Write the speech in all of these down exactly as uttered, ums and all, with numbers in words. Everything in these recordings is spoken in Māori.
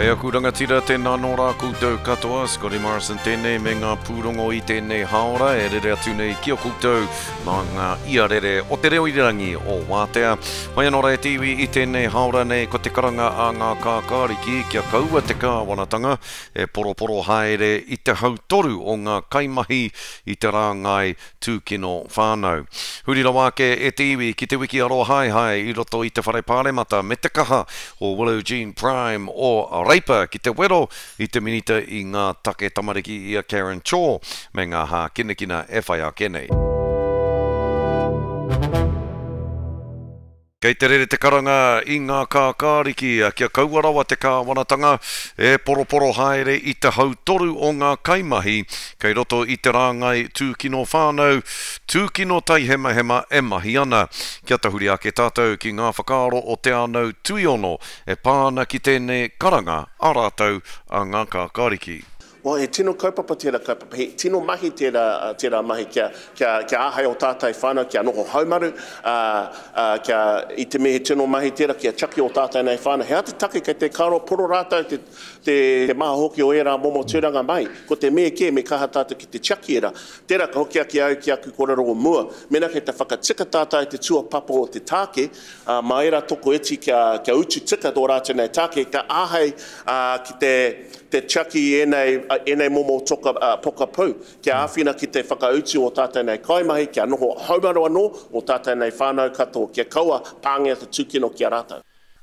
Hei aku rangatira tēnā nō rā koutou katoa, Scotty Morrison tēnei me ngā pūrongo i tēnei haora, e rere atu nei kia koutou mā ngā ia rere o te reo irangi o Wātea. Mai anō rā e tiwi i tēnei haora nei ko te karanga a ngā kākāriki kia kaua te kāwanatanga, e poroporo haere i te hautoru o ngā kaimahi i te rāngai tūkino whānau. Hurira wāke e tiwi ki te wiki aro hai hai i roto i te whare pāremata me te kaha o Willow Jean Prime o Reipa ki te wero i te minita i ngā take tamariki i a Karen Chaw me ngā hā kinekina e whai a kenei. Kei te rere te karanga i ngā kākāriki a kia kauarawa te kāwanatanga e poroporo haere i te hautoru o ngā kaimahi kei roto i te rāngai tūkino whānau, tūkino tai hema hema e mahi ana. Kia tahuri ake tātou ki ngā whakaaro o te anau tuiono e pāna ki tēnei karanga a rātou a ngā kākāriki. O e tino kaupapa tērā kaupapa, he tino mahi tērā, tērā mahi kia, kia, kia āhai o tātai whānau, kia noho haumaru, uh, uh, kia i te mehe tino mahi tērā, kia chaki o tātai nei whānau. Hea te take kei te karo poro rātau te, te, te maha hoki o era momo tūranga mai, ko te mehe ke me kaha tātou ki te chaki era. Tērā ka hoki aki au ki aku korero o mua, mena kei te whakatika tātai te tua papo o te tāke, uh, ma era toko eti kia, kia utu tika tō rātou nei tāke, ka āhai uh, ki te te chaki enei, enei momo toka uh, poka pau. Kia āwhina ki te whakautu o tātai nei kaimahi, kia noho haumaru anō o tātai nei whānau katoa, kia kaua pāngia te tūkino kia rātau.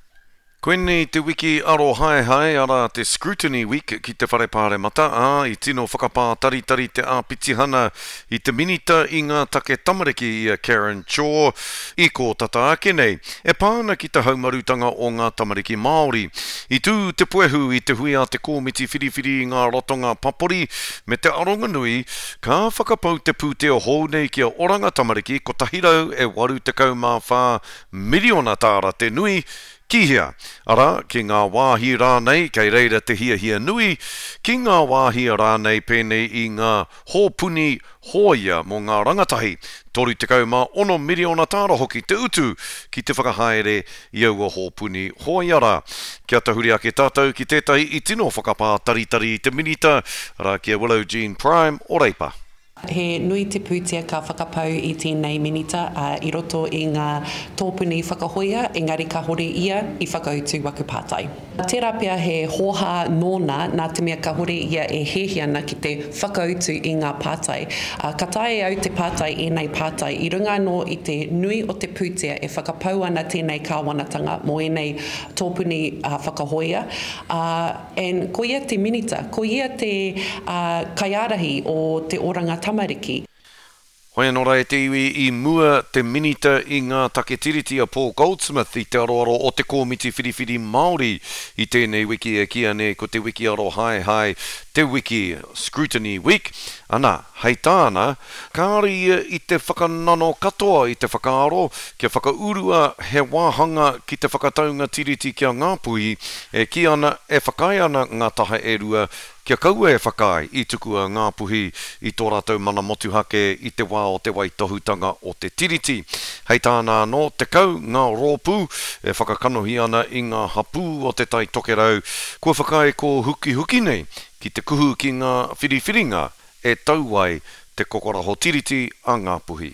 Koenei te wiki aro hai hai ara te Scrutiny Week ki te whare pāremata, a i tino whakapā tari tari te āpitihana i te minita i ngā take tamariki i a Karen Chaw i ko tata ake nei. E pāna ki te haumarutanga o ngā tamariki Māori. I tū te puehu i te hui a te kōmiti whiriwhiri i ngā rotonga papori me te aronga nui, ka whakapau te pūteo hou nei ki a oranga tamariki ko tahirau e waru te kaumā whā miliona tāra te nui kihia. Ara, ki ngā wāhi rānei, kei reira te hia hia nui, ki ngā wāhi rānei pēnei i ngā hōpuni hōia mō ngā rangatahi, toru te kaumā ono miliona tāra hoki te utu ki te whakahaere i aua hōpuni hōiara. Kia tahuri ake tātou ki tētai i tino whakapā taritari i te minita, ara kia Willow Jean Prime o Reipa. He nui te pūtea ka whakapau i tēnei minita uh, i roto i ngā tōpuni whakahoia, engari ka hore ia i whakautu waku pātai. Tērā pia he hoha nōna nā te mea ka hore ia e hehi ana ki te whakautu i ngā pātai. Uh, ka tae au te pātai e nei pātai i runga no i te nui o te pūtea e whakapau ana tēnei kāwanatanga mo e nei tōpuni uh, whakahoia. Uh, and ko ia te minita, ko ia te uh, kaiarahi o te oranga tamariki. Hoi anō rā e te iwi i mua te minita i ngā take tiriti a Paul Goldsmith i te aroaro o te kōmiti whiriwhiri Māori i tēnei wiki e kia ne ko te wiki aro hai hai te wiki Scrutiny Week. Ana, hei tāna, kāri ia i te whakanano katoa i te whakaaro, kia whakaurua he wāhanga ki te whakataunga tiriti kia ngāpui, e ki ana e whakai ana ngā taha e rua, kia kaua e whakai i tuku a ngāpuhi i tō rātou mana motuhake i te wā o te waitohutanga o te tiriti. Hei tāna no te kau ngā rōpū e whakakanohi ana i ngā hapū o te tai tokerau, kua whakai ko huki huki nei ki te kuhu ki ngā whiriwhiringa e tauai te kokoraho tiriti a ngāpuhi.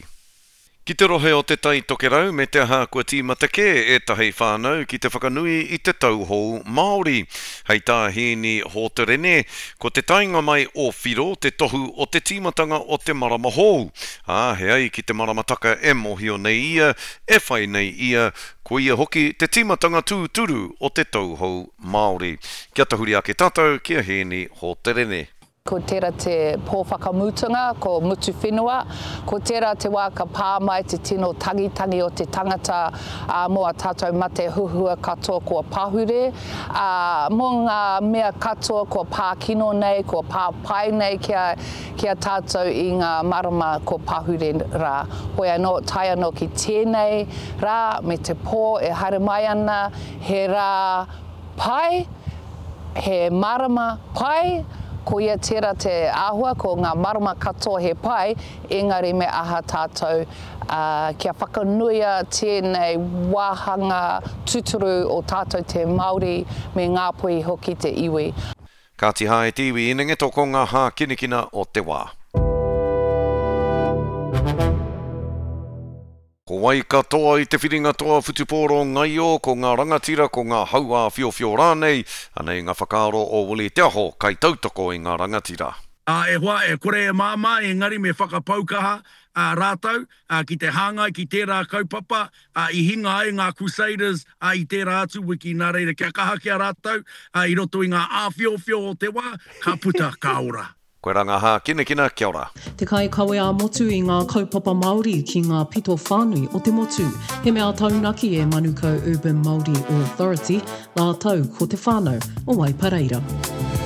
Ki te rohe o te tai tokerau me te aha kua tīmata ke e tahi whānau ki te whakanui i te tauhou Māori. Hei tā hēni ho te rene, ko te tainga mai o whiro te tohu o te tīmatanga o te marama hou. Ah, he ai ki te maramataka e mohio nei ia, e whai nei ia, ko ia hoki te tīmatanga tūturu o te tauhou Māori. Kia tahuri ake tātou, kia hēni ho te rene. Ko tērā te pōwhakamutunga, ko mutu whenua, ko tērā te wā ka pāmai te tino tangitangi o te tangata uh, mo a tātou mate huhua katoa kua pahure, uh, mo ngā mea katoa kua pākino nei, kua pāpai nei kia, kia tātou i ngā marama kua pahure rā. Hoi anō, tai anō ki tēnei rā, me te pō e haere mai ana, he rā pai, he marama pai, Ko ia tērā te āhua, ko ngā marama katoa he pai, engari me aha tātou uh, kia whakanuia tēnei wāhanga tuturu o tātou te Māori me Ngāpuhi hoki te iwi. Ka te hae tiwi inenge toko ngā hā kinikina o te wā. Ko wai katoa i te whiringa toa whutupōro ngai o ko ngā rangatira ko ngā haua whiowhio rānei, anei ngā whakaaro o wuli te aho kai tautoko i ngā rangatira. Uh, e hoa e kore e māma, engari me whakapaukaha uh, rātau, uh, ki te hāngai, ki tērā kaupapa, uh, i hinga ai ngā Crusaders uh, i tērā atu wiki nā reira kia kaha kia rātau, uh, i roto i ngā āwhiowhio o te wā, ka puta ka ora. Koe ranga hā kinekina, kia ora. Te kai kawe a motu i ngā kaupapa Māori ki ngā pito whānui o te motu. He mea taunaki e Manukau Urban Māori Authority, nā tau ko te whānau o Waipareira.